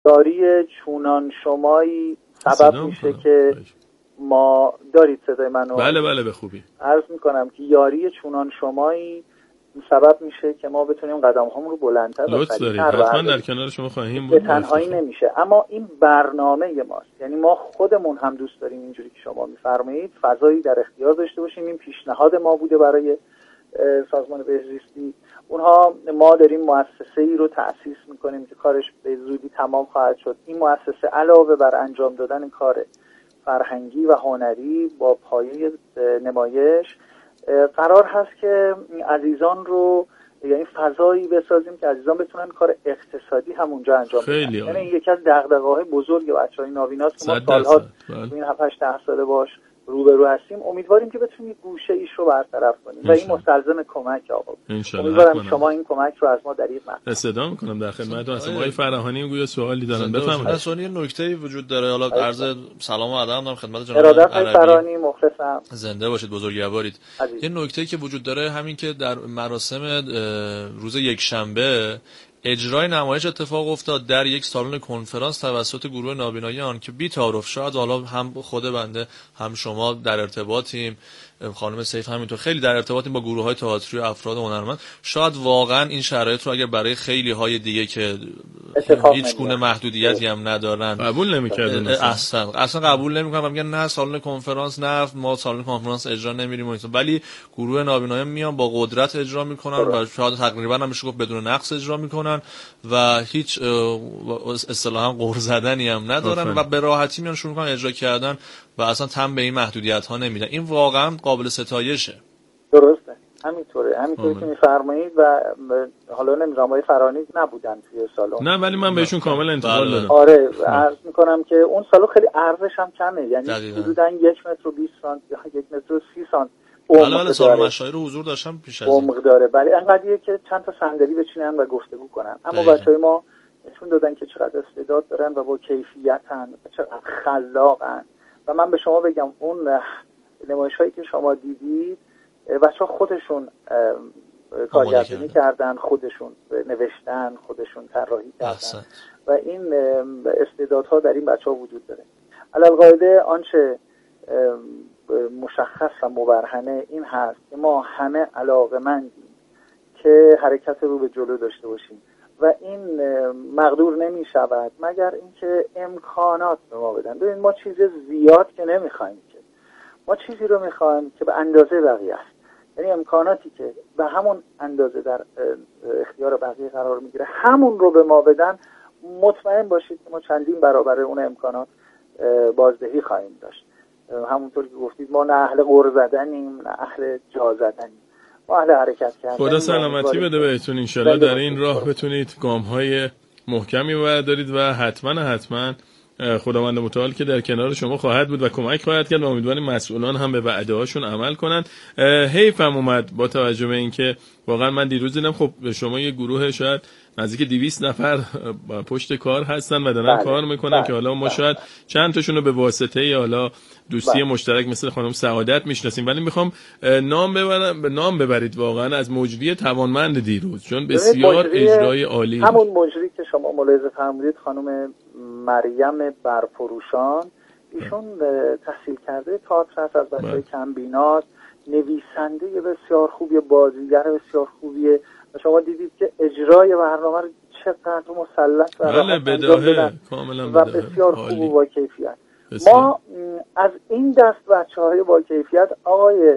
یاری چونان شمایی سبب میشه که ما دارید صدای منو؟ بله به خوبی. عرض میکنم که یاری چونان شمایی سبب میشه که ما بتونیم قدم هامون رو بلندتر و سریعتر برداریم. حتما در کنار شما خواهیم بود. به تنهایی نمیشه، اما این برنامه ماست. یعنی ما خودمون هم دوست داریم اینجوری که شما میفرمایید فضایی در اختیار داشته باشیم. این پیشنهاد ما بوده برای سازمان بهزیستی. ما داریم مؤسسه‌ای رو تأسیس میکنیم که کارش به زودی تمام خواهد شد. این مؤسسه علاوه بر انجام دادن کار فرهنگی و هنری با پایه نمایش قرار هست که عزیزان رو، یعنی فضایی بسازیم که عزیزان بتونن کار اقتصادی هم اونجا انجام بدن. یعنی یکی از دغدغه‌های بزرگ بچه‌های ناویناست که ما سال‌ها این 7-8 ساله باش روبرو هستیم. امیدواریم که بتونیم گوشه ایش رو برطرف کنیم و این مستلزم کمک آقا. امیدوارم شما این کمک رو از ما دریغ نکنید. استفاده می‌کنم در خدمتتون هستم. آقای فرهانی گویا سوالی دارن، بفرمایید. اصلا یه نکته‌ای وجود داره، حالا عرض سلام و ادب دارم خدمت جناب ارادت فرهانی، مخلصم. زنده باشید، بزرگوارید. یه نکته‌ای که وجود داره همین که در مراسم روز یکشنبه اجرای نمایش اتفاق افتاد در یک سالن کنفرانس توسط گروه نابینایان که بی تعارف، شاید حالا هم خود بنده هم شما در ارتباطیم، خانم سیف همینطور، خیلی در ارتباطیم با گروه‌های تئاتری و افراد هنرمند، شاید واقعا این شرایط رو اگر برای خیلی های دیگه که هیچ گونه محدودیتی هم ندارن قبول نمی‌کردن، اصلا قبول نمی‌کنن و میگن نه سالن کنفرانس، نه ما سالن کنفرانس اجرا نمی‌ریم، ولی گروه نابینایان میان با قدرت اجرا میکنن و شاید تقریبا هم میشه گفت بدون نقص اجرا میکنن و هیچ اصطلاحاً غر زدنی هم ندارن و به راحتی میان شروع میکنن اجرا کردن و اصلا تم به این محدودیت ها نمیدن. این واقعا قابل ستایشه. درسته، همینطوری که میفرمایید و حالا نمیدونم آقای فرهانی نبودن توی سالن. نه ولی من بهشون کامل انتقال دادم. آره عرض میکنم که اون سالن خیلی عرضش هم کمه، یعنی حدوداً 1 متر و 20 سانتی یا 1 متر و 30 سانتی بله سالن مشاعر حضور داشتم پیش از این عمق داره، ولی انقدریه که چند تا صندلی بچینن و گفتگو کنن. اما بچهای ما نشون دادن که چقدر استعداد دارن و با کیفیتن، چقدر خلاقن. و من به شما بگم اون نمایش‌هایی که شما دیدید بچه‌ها خودشون کارگردانی کردن، خودشون نوشتن، خودشون طراحی کردن و این استعدادها در این بچه‌ها وجود داره. علالقاعده آنچه مشخص و مبرهنه این هست که ما همه علاقه‌مندیم که حرکت رو به جلو داشته باشیم و این مقدور نمی شود مگر اینکه امکانات به ما بدن. ببین ما چیز زیاد که نمیخوایم، که ما چیزی رو میخوایم که به اندازه بقیه است، یعنی امکاناتی که به همون اندازه در اختیار بقیه قرار میگیره همون رو به ما بدن. مطمئن باشید که ما چندین برابر اون امکانات بازدهی خواهیم داشت. همونطور که گفتید ما نه اهل غر زدنیم نه اهل جا زدنیم، ما اهل حرکت کردن. خدا سلامتی بده بهتون، انشالله در این راه بتونید گام‌های محکمی بردارید و حتما خداوند متعال که در کنار شما خواهد بود و کمک خواهد کرد و امیدواریم مسئولان هم به وعده‌هاشون عمل کنن. حیفم اومد با توجه به اینکه واقعا من دیروز دیدم خب شما یه گروه شاید نزدیک 200 نفر پشت کار هستن و دارن کار میکنن که حالا ما شاید چند تاشون رو به واسطه حالا دوستی مشترک مثل خانم سعادت میشناسیم، ولی میخوام نام ببرید واقعا از مجری توانمند دیروز، چون بسیار اجرای عالی. همون مجری که شما ملاحظه فرمودید خانم مریم برفروشان، ایشون تحصیل کرده تئاتر هست، از بچه‌های کمبینات، نویسنده بسیار خوبی، بازیگر بسیار خوبیه و شما دیدید که اجرای برنامه رو چقدر مسلط و بداهه کاملا و بسیار خوب و با کیفیت. ما از این دست بچه‌های با کیفیت آقای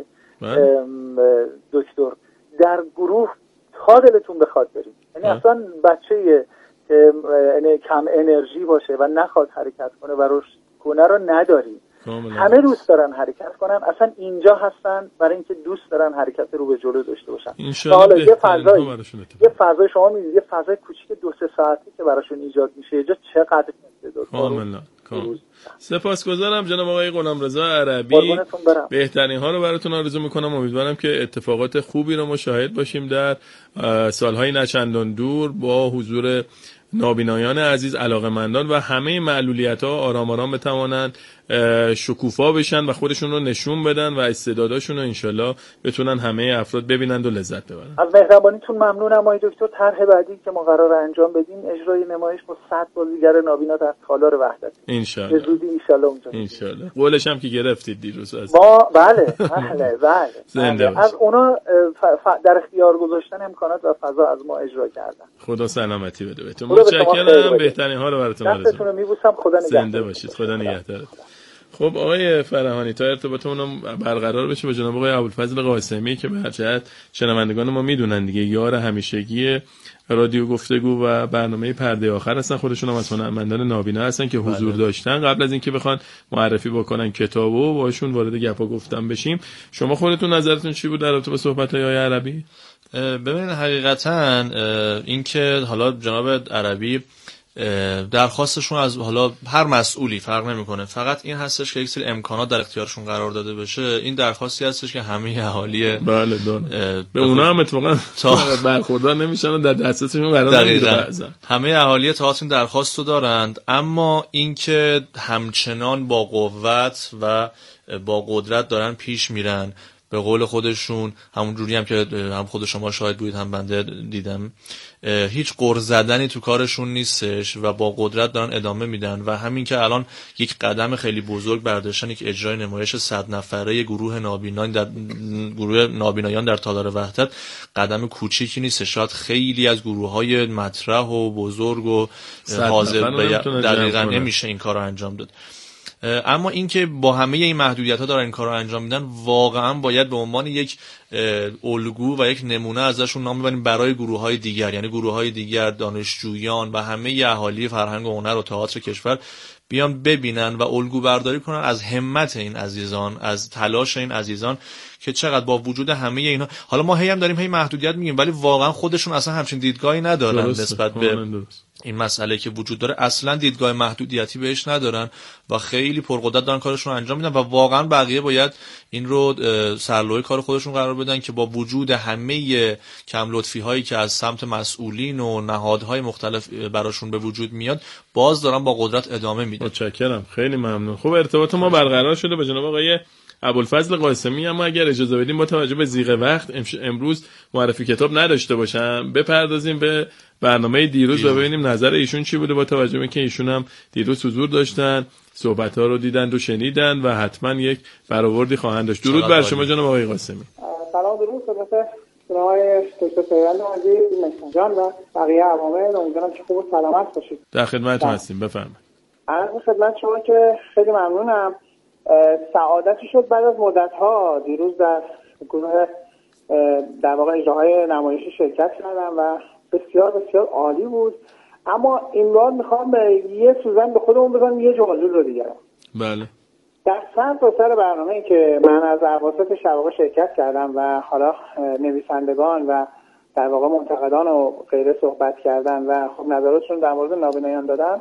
دکتر در گروه تا دلتون بخواد بریم، یعنی اصلا بچه که کم انرژی باشه و نخواد حرکت کنه و رشد کنه رو نداریم. همه دوست دارن حرکت کنن، اصلا اینجا هستن برای اینکه دوست دارن حرکت رو به جلو داشته باشن. حالا یه فضای شما میدید، یه فضای کوچیک 2-3 ساعتی که براشون ایجاد میشه، اینجا چقدر کاملا. سپاسگزارم جناب آقای غلامرضا عربی، بهترین ها رو براتون آرزو میکنم. امیدوارم که اتفاقات خوبی رو مشاهد باشیم در سالهای نچندان دور با حضور نابینایان عزیز، علاقه‌مندان و همه معلولیت‌ها آرام آرام بتوانند شکوفا بشن و خودشون رو نشون بدن و استعداداشون رو انشالله بتونن همه افراد ببینند و لذت ببرن. از مهربانیتون ممنونم آقای دکتر. طرح بعدی که ما قراره انجام بدیم اجرای نمایش با 100 بازیگر نابینا در تالار وحدت انشالله. به زودی انشالله اونجا. انشالله. قولش هم که گرفتید دیروز از ما بله. زنده از اونا در اختیار گذاشتن امکانات و فضا از ما اجرا کردن. خدا سلامتی بده بهتون. متشکرم. بهترین ها رو براتون آرزو. دستتون رو میبوسم. خدا نگهدار. زنده باشید. خدا نگهدارت. خب آقای فرهانی، تا ارتباطمون برقرار بشه با جناب آقای ابوالفضل قاسمی که به هر جهت شنوندگان ما میدونن دیگه یار همیشگی رادیو گفتگو و برنامه پرده آخر هستن، خودشون هم از هنرمندان نابینا هستن که حضور داشتن. قبل از اینکه بخوان معرفی بکنن کتابو و باشون وارد گپا گفتن بشیم، شما خودتون نظرتون چی بود در رابطه با صحبت‌های آقای عربی؟ ببینید حقیقتا اینکه حالا جناب عربی درخواستشون از حالا هر مسئولی فرق نمیکنه، فقط این هستش که یک سری امکانات در اختیارشون قرار داده بشه. این درخواستی هستش که همه اهالی بله به اونا هم اتفاقا برخوردار نمیشن و در دسترسشون قرار نمیگیره. همه اهالی تئاتر این درخواست رو دارند، اما اینکه همچنان با قوت و با قدرت دارن پیش میرن، به قول خودشون همون جوری هم که هم خود شما شاهد بودید هم بنده دیدم، هیچ غر زدنی تو کارشون نیستش و با قدرت دارن ادامه میدن. و همین که الان یک قدم خیلی بزرگ برداشتن، یک اجرای نمایش 100 نفره گروه نابینایان در تالار وحدت دقدم کوچیکی نیست. شاید خیلی از گروه‌های مطرح و بزرگ و حاضر دقیقاً نمیشه این کارو انجام داد. اما اینکه با همه این محدودیت‌ها دارن این کارو انجام میدن، واقعا باید به عنوان یک الگو و یک نمونه ازشون نام ببریم برای گروه‌های دیگر، یعنی گروه‌های دیگر، دانشجویان و همه اهالی فرهنگ و هنر و تئاتر کشور بیان ببینن و الگو برداری کنن از همت این عزیزان، از تلاش این عزیزان که چقدر با وجود همه اینا، حالا ما هم داریم محدودیت میگیم ولی واقعا خودشون اصلا همچین دیدگاهی ندارن نسبت به این مسئله که وجود داره. اصلا دیدگاه محدودیتی بهش ندارن و خیلی پرقدرت دارن کارشون رو انجام میدن و واقعا بقیه باید این رو سرلوحه کار خودشون قرار بدن که با وجود همه کم لطفی هایی که از سمت مسئولین و نهادهای مختلف براشون به وجود میاد، باز دارن با قدرت ادامه میدن. متشکرم، خیلی ممنون. خب ارتباط ما برقرار شده با جناب آقای ابوالفضل قاسمی، اما اگر اجازه بدیم با توجه به ضیق وقت امروز معرفی کتاب نداشته باشم، بپردازیم به برنامه دیروز و ببینیم نظر ایشون چی بوده، با توجه به که ایشون هم دیروز حضور داشتن، صحبت‌ها رو دیدند و شنیدن و حتما یک برآوردی خواهند داشت. درود بر شما جناب آقای قاسمی. سلام، درود خدمت جناب دکتر پیوند عزیز، مهران جان و بقیه عوامل. امیدوارم که خوب و سلامت باشید. در خدمتتون هستیم، بفرمایید. عرض خدمت شما که خیلی ممنونم. سعادتی شد بعد از مدت‌ها دیروز در گروه در واقع اجراهای نمایشی شرکت کردم و بسیار بسیار عالی بود. اما این بار میخوام یه سوزن به خودمون بزنم، یه جمله رو دیگه. بله. در سر برنامه‌ای که من از اواسط شب شرکت کردم و حالا نویسندگان و در واقع منتقدان و غیره صحبت کردن و خب نظراتشون در مورد نابینایان دادن،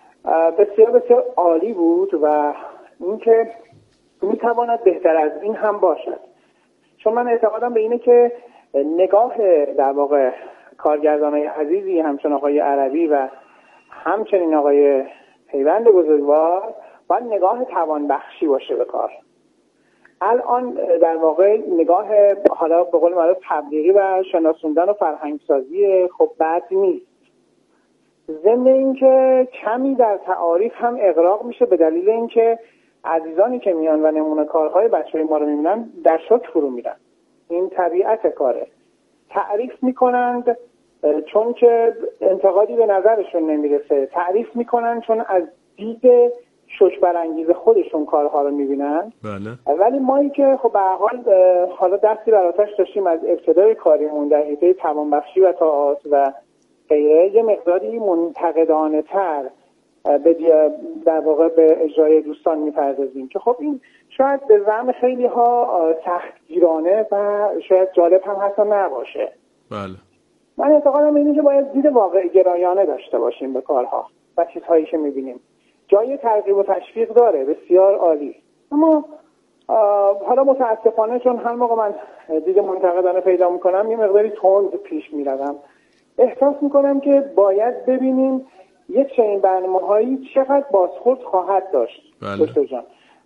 بسیار بسیار عالی بود و اینکه میتواند بهتر از این هم باشد. چون من اعتقادم به اینه که نگاه در واقع کارگردانای عزیزی همچون آقای عربی و همچنین آقای پیوند بزرگوار باید نگاه توانبخشی باشه به کار. الان در واقع نگاه حالا به قول معروف تبلیغی و شناسوندن و فرهنگسازی خب بد نیست. ضمن اینکه کمی در تعاریف هم اغراق میشه به دلیل اینکه عزیزانی که میان و نمونه کارهای بچه‌های ما رو میبینن در شوک فرو میرن. این طبیعت کاره. تعریف میکنند چون که انتقادی به نظرشون نمیرسه، تعریف میکنن چون از دید شوک برانگیز خودشون کارها رو میبینن. بله. ولی مایی که خب به هر حال حالا دستی بر آتش داشتیم از ابتدای کاریمون در حیطه توانبخشی و تئاتر و غیره، یه مقداری منتقدانه تر در واقع به اجرای دوستان میپردازیم که خب این شاید به زعم خیلی ها سختگیرانه و شاید جالب هم حتی نباشه. بله. من اعتقادم اینه که باید دید واقع گرایانه داشته باشیم به کارها و چیزهایی که میبینیم. جای ترغیب و تشویق داره، بسیار عالی، اما حالا متاسفانه چون هر موقع من دید منتقدانه پیدا میکنم یه مقداری تند پیش میروم. احساس میکنم که باید ببینیم یک چنین برنامه‌هایی چقدر بازخورد خواهد داشت. بله. دکتر جان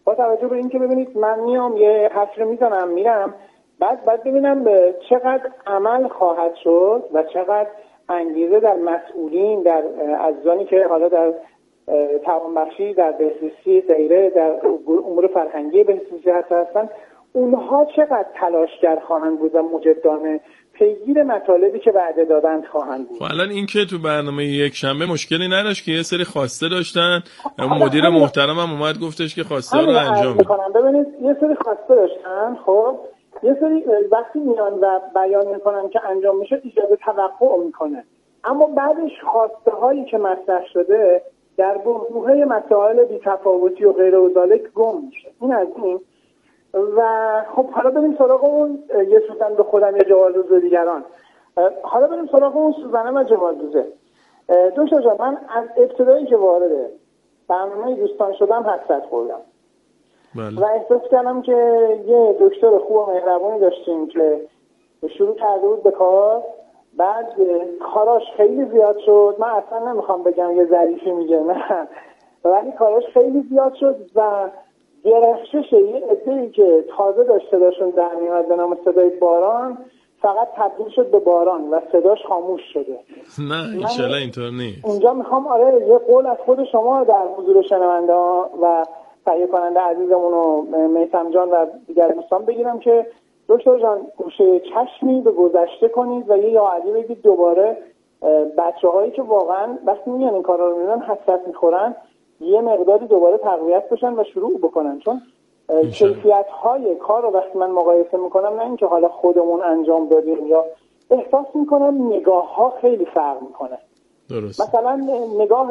با توجه به اینکه ببینید من میام یه حفره میزنم میرم، بعد ببینم چقدر عمل خواهد شد و چقدر انگیزه در مسئولین، در عزیزانی که حالا در توانبخشی، در بهزیستی غیره، در امور فرهنگی بهزیستی هستن، اونها چقدر تلاشگر خواهند بود و مجدانه پیگیر مطالبی که وعده دادند خواهند بود. الان این که تو برنامه یک شنبه مشکلی نداشت که یه سری خواسته داشتن، مدیر محترم هم اومد گفتش که خواسته رو انجام میکنن. ببینید یه سری خواسته داشتن، خب یه سری وقتی میان و بیان میکنن که انجام میشه ایجاد توقع میکنه، اما بعدش خواسته هایی که مطرح شده در بحبوحه مسائل بی‌تفاوتی و غیر و ذالک گم میشه. این از این. و خب حالا بریم سراغ اون یه سوزن به خودم یه جوالدوز دیگران. حالا بریم سراغ اون سوزنه و جوالدوزه. دکتر جان، من از ابتدایی که وارد برنامه دوستان شدم حسرت خوردم. بله. و احساس کردم که یه دکتر خوب و مهربونی داشتیم که شروع کرده بود به کار، بعد کاراش خیلی زیاد شد. من اصلا نمیخوام بگم یه ظریفی میگه، نه، ولی کاراش خیلی زیاد شد و درخشش یه عده‌ای که تازه داشتون در میاد به نام صدای باران فقط تبدیل شد به باران و صداش خاموش شده. نه انشالله اینطور نیست. اونجا میخوام یه قول از خود شما در حضور شنونده ها و تهیه کننده عزیزمون و میثم جان و دیگر دوستان بگیرم که دکتر جان گوشه چشمی به گذشته کنید و یه یا علی بگید دوباره بچه‌هایی که واقعا وقتی میان این کارا رو می‌بینن حسرت می‌خورن یه مقداری دوباره تقویت بشن و شروع بکنن، چون کیفیت‌های کار رو وقتی من مقایسه می‌کنم، نه اینکه حالا خودمون انجام دادیم، یا احساس می‌کنم نگاه‌ها خیلی فرق می‌کنه. درست. مثلا نگاه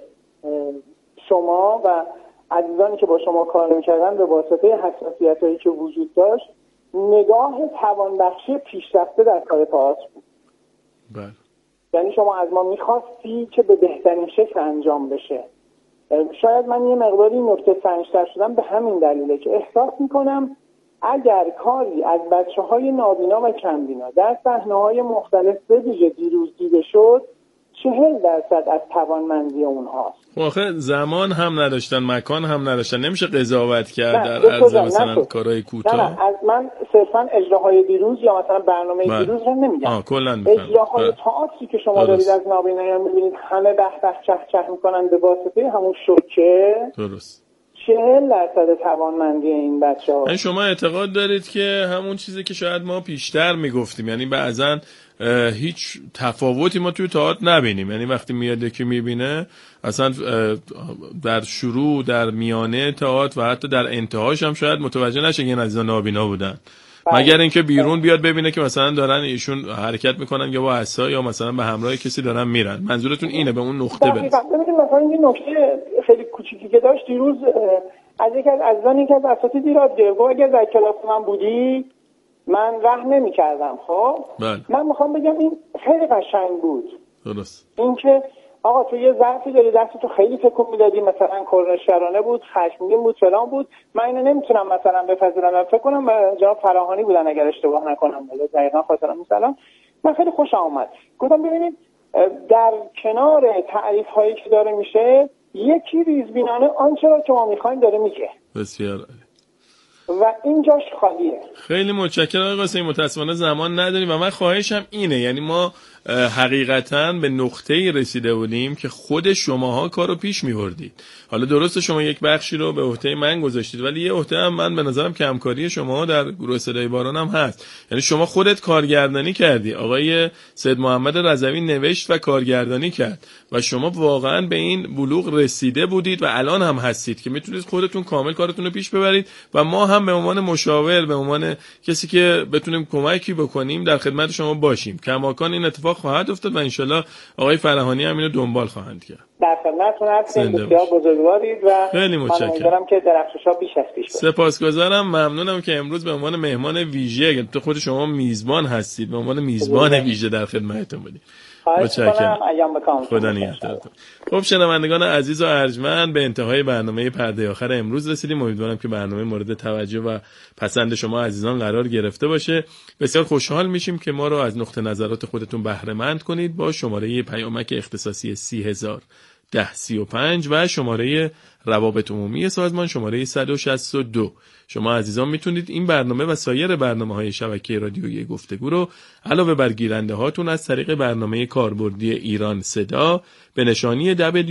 شما و عزیزانی که با شما کار می‌کردن به واسطه حساسیت‌هایی که وجود داشت، نگاه توانبخشی پیشرفته در کار تئاتر بود. بله. یعنی شما از ما می‌خواستی که به بهترین شکل انجام بشه. شاید من یه مقداری نکته سنج‌تر شدم به همین دلیله که احساس میکنم اگر کاری از بچه‌های نابینا و کمبینا در صحنه‌های مختلف به ویژه دیروز دیده شد 40% از توانمندی اونهاست. آخه زمان هم نداشتن، مکان هم نداشتن، نمیشه قضاوت کرد در عرض مثلا کارهای کوتاه. نه از من صرفا اجراهای دیروز یا مثلا برنامه دیروز رو نمیگم. اجراهای تئاتری که شما دارید از نابینایان میبینید همه به چه میکنن به واسطه همون شوکه. درست. 40% توانمندی این بچه‌ها. یعنی شما اعتقاد دارید که همون چیزی که شاید ما پیشتر میگفتیم، یعنی بعضن هیچ تفاوتی ما توی تئاتر نبینیم، یعنی وقتی میاد یکی میبینه اصلا در شروع، در میانه تئاتر و حتی در انتهاش هم شاید متوجه نشه که این عزیزان نابینا بودن، مگر اینکه بیرون بیاد ببینه که مثلا دارن ایشون حرکت میکنن یا با عصا یا مثلا به همراه کسی دارن میرن. منظورتون اینه به اون نقطه برسید؟ ببینید مثلا این نکته خیلی کوچیکی که داشت دیروز از یک از عزیزان یک از اساتید ایراد گرفت، اگر در کلاس من بودی من ره نمی‌کردم. خب من میخوام بگم این خیلی قشنگ بود. درست. اینکه آقا تو یه ظرفی داری دستتو خیلی تکون میدادی، مثلا کرنشگرانه بود، خشمگین بود، فلان بود، من اینو نمیتونم مثلا بپذیرم. فکر کنم جناب فراهانی بودن اگر اشتباه نکنم، ولی دقیقاً خاطرم مثلا من خیلی خوشم اومد. گفتم ببینید در کنار تعریف هایی که داره میشه یکی ریزبینانه آنچه را که ما میخوایم داره میگه. بسیار و این جاش خالیه. خیلی متشکرم آقای قاسمی، متاسفانه زمان نداریم و من خواهشم اینه، یعنی ما حقیقتاً به نقطه‌ای رسیده بودیم که خود شماها کارو پیش می‌بردید. حالا درسته شما یک بخشی رو به عهده من گذاشتید، ولی یه عهده هم من به نظرم کمکاری شما در گروه صدای باران هم هست. یعنی شما خودت کارگردانی کردی، آقای سید محمد رضوی نوشت و کارگردانی کرد و شما واقعاً به این بلوغ رسیده بودید و الان هم هستید که میتونید خودتون کامل کارتون رو پیش ببرید و ما هم به عنوان مشاور، به عنوان کسی که بتونیم کمکی بکنیم در خدمت شما باشیم. کماکان این اتفاق خواهد افتاد و انشالله آقای فراهانی هم اینو دنبال خواهند کرد. در خدمتتون هستیم، بسیار بزرگوارید و خیلی متشکرم. امیدوارم که درخشش‌ها بیش از پیش بره. سپاسگزارم، ممنونم که امروز به عنوان مهمان ویژه، اگه تو خود شما میزبان هستید، به عنوان میزبان ویژه در خدمتتون بودید. متشکرم. ایام بکام. خدا نگهدارتون. خب شنوندگان عزیز و ارجمند، به انتهای برنامه پرده آخر امروز رسیدیم. امیدوارم که برنامه مورد توجه و پسند شما عزیزان قرار گرفته باشه. بسیار خوشحال میشیم که ما رو از نقطه نظرات خودتون بهره مند کنید با شماره پیامک اختصاصی 30000 1035 و شماره روابط عمومی سازمان شماره 162. شما عزیزان میتونید این برنامه و سایر برنامه‌های شبکه رادیویی گفتگو رو علاوه بر گیرنده هاتون از طریق برنامه کاربردی ایران صدا به نشانی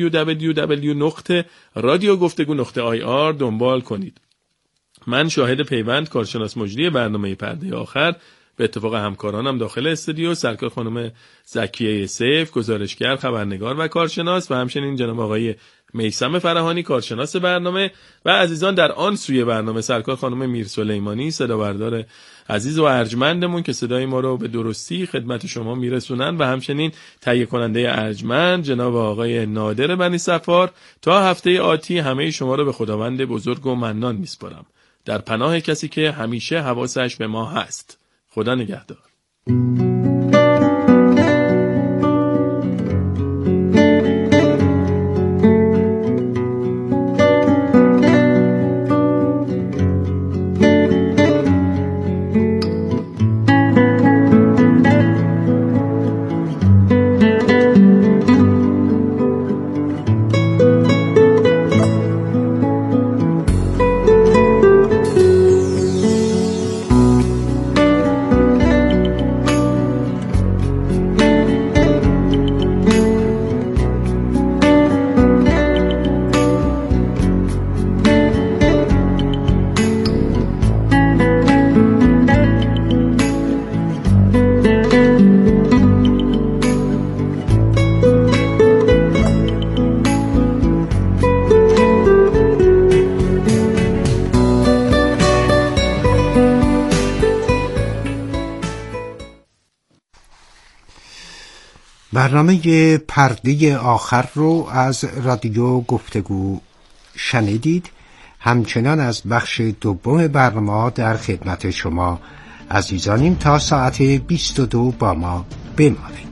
www.radiogoftegu.ir دنبال کنید. من شاهد پیوند کارشناس مجری برنامه پرده آخر به اتفاق همکارانم داخل استودیو، سرکار خانم زکیه سیف، گزارشگر، خبرنگار و کارشناس، و همچنین جناب آقای میثم فرهانی، کارشناس برنامه، و عزیزان در آن سوی برنامه سرکار خانم میر سلیمانی، صدابردار عزیز و ارجمندمون که صدای ما رو به درستی خدمت شما میرسونن، و همچنین تهیه کننده ارجمند جناب آقای نادر بنی صفار. تا هفته آتی همه شما رو به خداوند بزرگ و منان میسپارم، در پناه کسی که همیشه حواسش به ما هست. خدا نگهدار. برنامه پرده آخر رو از رادیو گفتگو شنیدید. همچنان از بخش دوم برنامه در خدمت شما عزیزانیم. تا ساعت 22 با ما بمانید.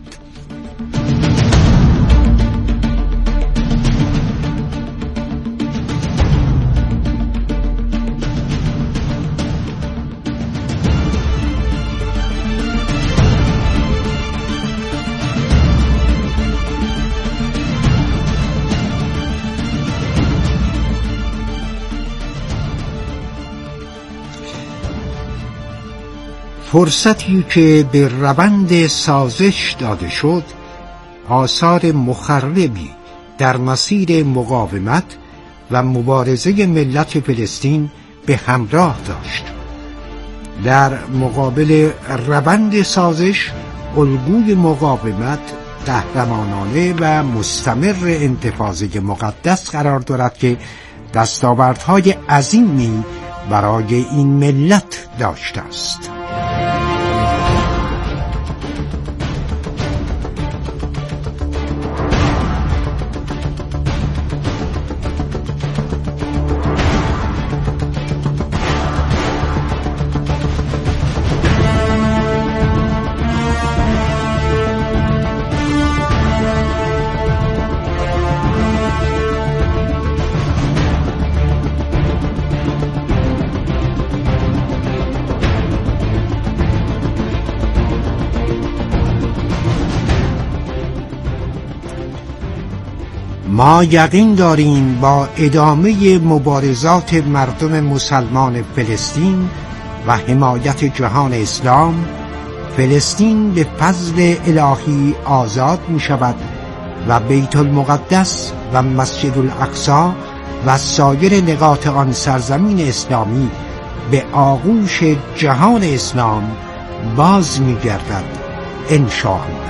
فرصتی که به روند سازش داده شد آثار مخربی در مسیر مقاومت و مبارزه ملت فلسطین به همراه داشت. در مقابل روند سازش الگوی مقاومت قهرمانانه و مستمر انتفاضه مقدس قرار دارد که دستاوردهای عظیمی برای این ملت داشته است. ما یقین داریم با ادامه مبارزات مردم مسلمان فلسطین و حمایت جهان اسلام، فلسطین به فضل الهی آزاد می شود و بیت المقدس و مسجد الاقصی و سایر نقاط آن سرزمین اسلامی به آغوش جهان اسلام باز می گردد انشاءالله.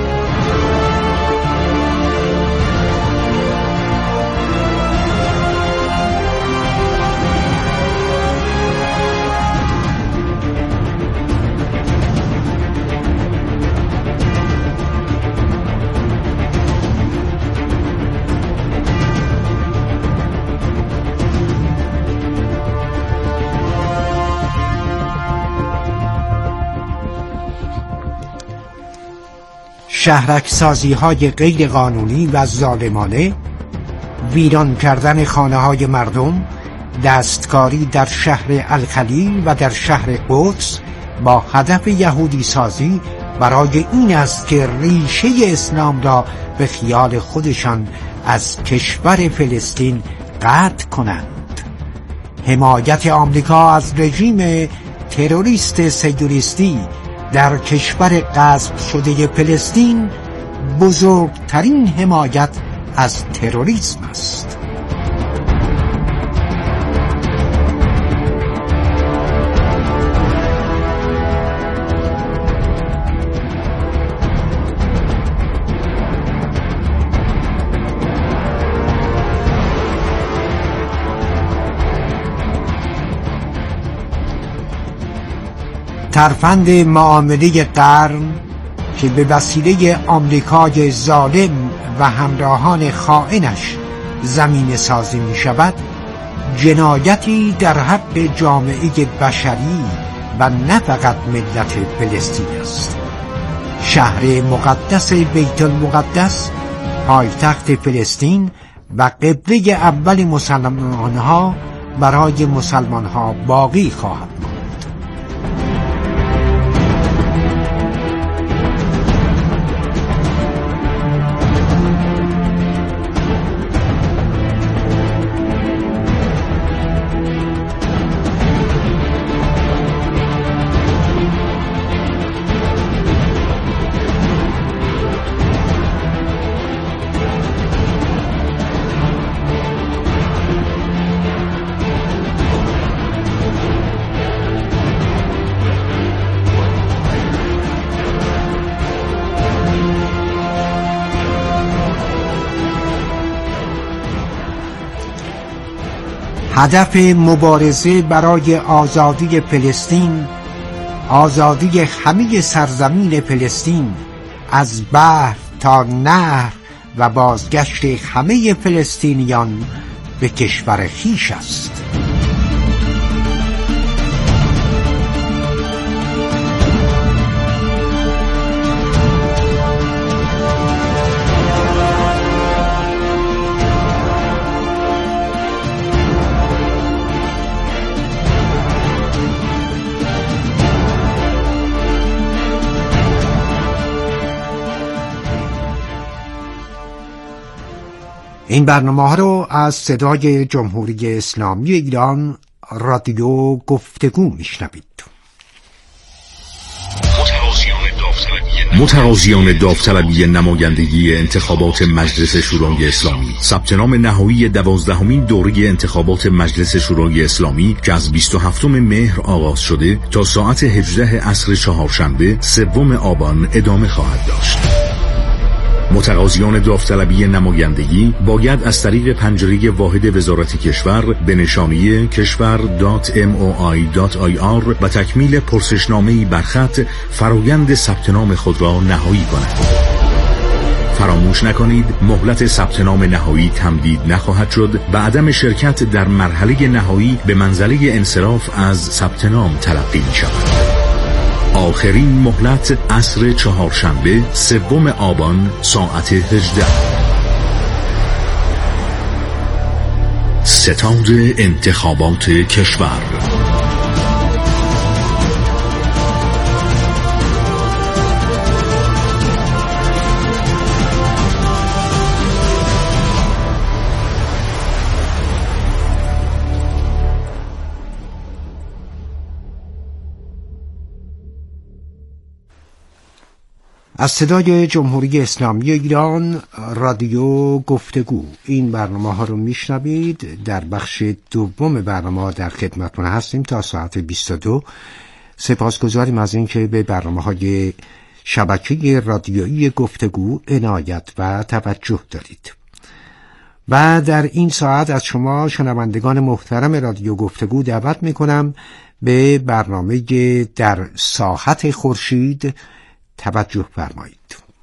شهرک‌سازی های غیر قانونی و ظالمانه، ویران کردن خانه های مردم، دستکاری در شهر الخلیل و در شهر قدس با هدف یهودی سازی برای این است که ریشه اسلام را به خیال خودشان از کشور فلسطین قطع کنند. حمایت آمریکا از رژیم تروریست سیونیستی در کشور غصب شده فلسطین بزرگترین حمایت از تروریسم است. ترفند معامله قرن که به وسیله آمریکای ظالم و همراهان خائنش زمین سازی می شود، جنایتی در حق جامعه بشری و نه فقط ملت فلسطین است. شهر مقدس بیت المقدس، پایتخت فلسطین و قبله اول مسلمانها برای مسلمانها باقی خواهد بود. هدف مبارزه برای آزادی فلسطین، آزادی همه سرزمین فلسطین از بحر تا نهر و بازگشت همه فلسطینیان به کشور خویش است. این برنامه رو از صدای جمهوری اسلامی ایران رادیو گفتگو میشنوید. متقاضیان داوطلبی نمایندگی انتخابات مجلس شورای اسلامی ثبت نام نهایی 12مین دوره انتخابات مجلس شورای اسلامی که از 27 مهر آغاز شده تا ساعت 18 عصر چهارشنبه 3 آبان ادامه خواهد داشت. متقاضیان داوطلبی نمایندگی باید از طریق پنجره واحد وزارت کشور به نشانی keshvar.moi.ir و تکمیل پرسشنامه‌ای بر خط فرایند ثبت نام خود را نهایی کنند. فراموش نکنید مهلت ثبت نام نهایی تمدید نخواهد شد و عدم شرکت در مرحله نهایی به منزله انصراف از ثبت نام تلقی می شود. آخرین مهلت عصر چهارشنبه 3 آبان ساعت 18. ستاد انتخابات کشور. از صدای جمهوری اسلامی ایران رادیو گفتگو این برنامه ها رو میشنوید. در بخش دوم برنامه در خدمتتون هستیم تا ساعت 22. سپاسگزاریم از اینکه به برنامه های شبکه رادیویی گفتگو عنایت و توجه دارید. و در این ساعت از شما شنوندگان محترم رادیو گفتگو دعوت میکنم به برنامه در ساحت خورشید توجه فرمایید.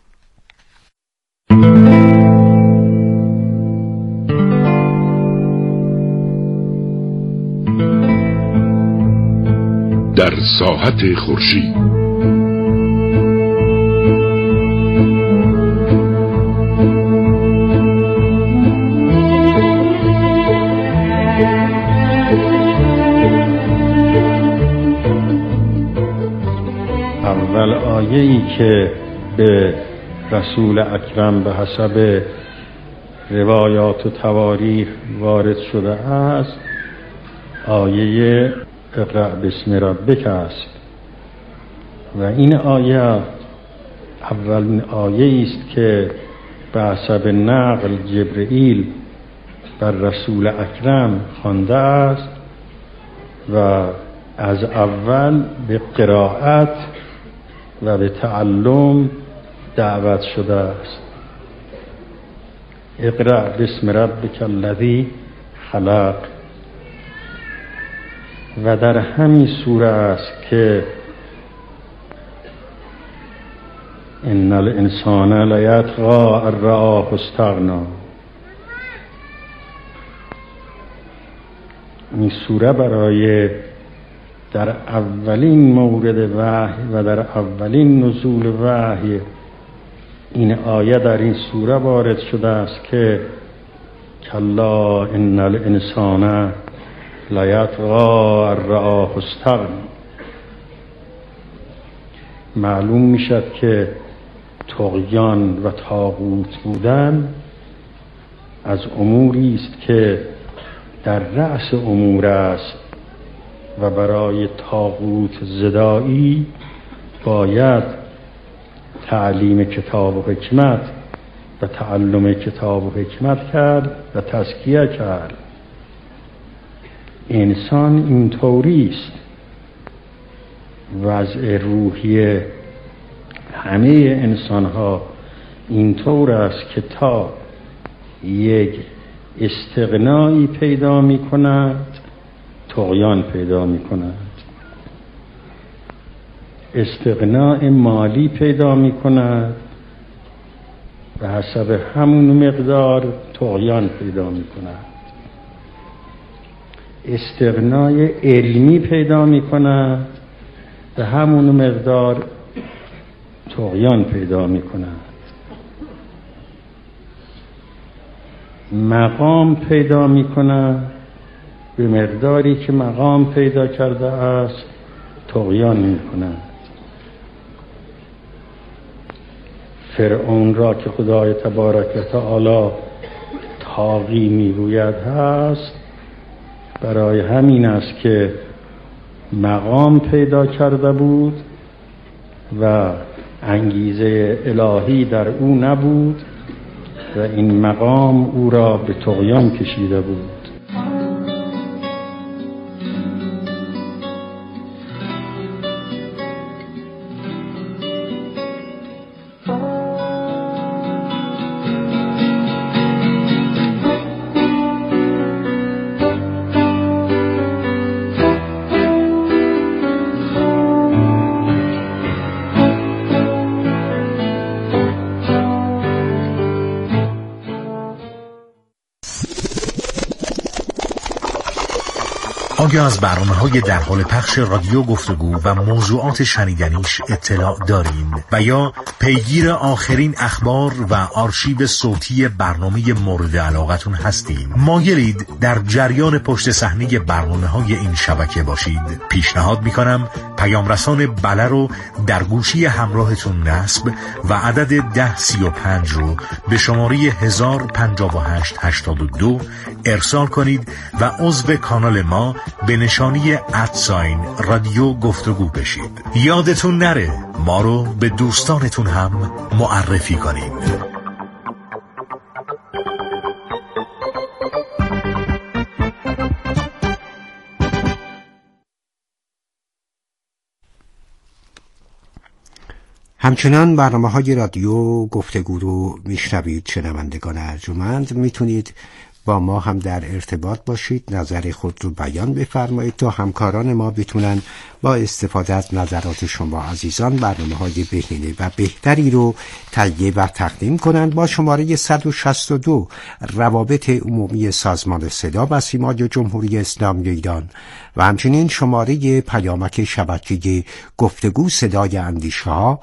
در ساحت خورشید اول آیه‌ای که به رسول اکرم به حسب روایات و تواریخ وارد شده است آیه اقرأ باسم ربک است و این آیه اولین آیه است که به حسب نقل جبرئیل بر رسول اکرم خوانده است و از اول به قرائت و به تعلم دعوت شده است. اقرأ باسم ربک الذی خلق و در همین سوره است که ان الانسان لیطغی ان رآه استغنی. این سوره برای در اولین مورد وحی و در اولین نزول وحی این آیه در این سوره وارد شده است که کلا ان الانسان لیطغی ان رآه استغنی. معلوم میشد که طغیان و طاغوت بودن از اموری است که در رأس امور است و برای طاغوت زدایی باید تعلیم کتاب و حکمت و تعلم کتاب و حکمت کرد و تزکیه کرد. انسان اینطوری است. وضع روحی همه انسان ها اینطور است که تا یک استغنایی پیدا می کند طغیان پیدا می کند، استغناء مالی پیدا می کند و حسب همون مقدار طغیان پیدا می کند، استغناء علمی پیدا می کند و همون مقدار طغیان پیدا می کند، مقام پیدا می کند به مقداری که مقام پیدا کرده است طغیان می کند. فرعون را که خدای تبارک و تعالی طاغی می گوید هست برای همین است که مقام پیدا کرده بود و انگیزه الهی در او نبود و این مقام او را به طغیان کشیده بود. آیا از برنامه‌های در حال پخش رادیو گفتگو و موضوعات شنیدنیش اطلاع دارین و یا پیگیر آخرین اخبار و آرشیو صوتی برنامه مورد علاقتون هستین؟ مایلید در جریان پشت صحنه برنامه‌های این شبکه باشید؟ پیشنهاد می‌کنم پیام رسان بله رو در گوشی همراهتون نصب و عدد 1035 رو به شماره 105882 ارسال کنید و عضو کانال ما به نشانی رادیو گفتگو بشید. یادتون نره ما رو به دوستانتون هم معرفی کنید. همچنان برنامه‌های رادیو گفتگو رو میشنوید. شنوندگان ارجمند، میتونید با ما هم در ارتباط باشید، نظر خود رو بیان بفرمایید تا همکاران ما بتونن با استفاده از نظرات شما عزیزان برنامه‌های بهینه و بهتری رو تهیه و تقدیم کنند. با شماره 162 روابط عمومی سازمان صدا و سیمای جمهوری اسلامی ایران و همچنین شماره پیامک شبکه گفتگو صدای اندیشه‌ها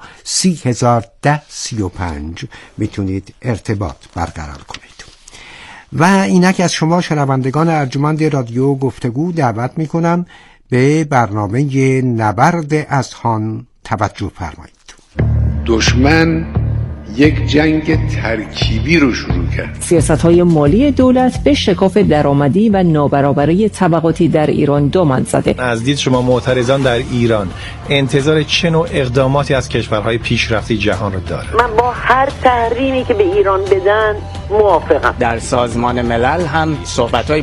301035 میتونید ارتباط برقرار کنید. و اینک از شما شنوندگان ارجمند رادیو گفتگو دعوت میکنم به برنامه نبرد اذهان توجه فرمایید. دشمن یک جنگ ترکیبی رو شروع کرد. سیاست‌های مالی دولت به شکاف درآمدی و نابرابری طبقاتی در ایران دامن زده. از دید شما معترضان در ایران انتظار چه نوع اقداماتی از کشورهای پیشرفته جهان رو داره؟ من با هر تحریمی که به ایران بدن موافقم. در سازمان ملل هم صحبت‌های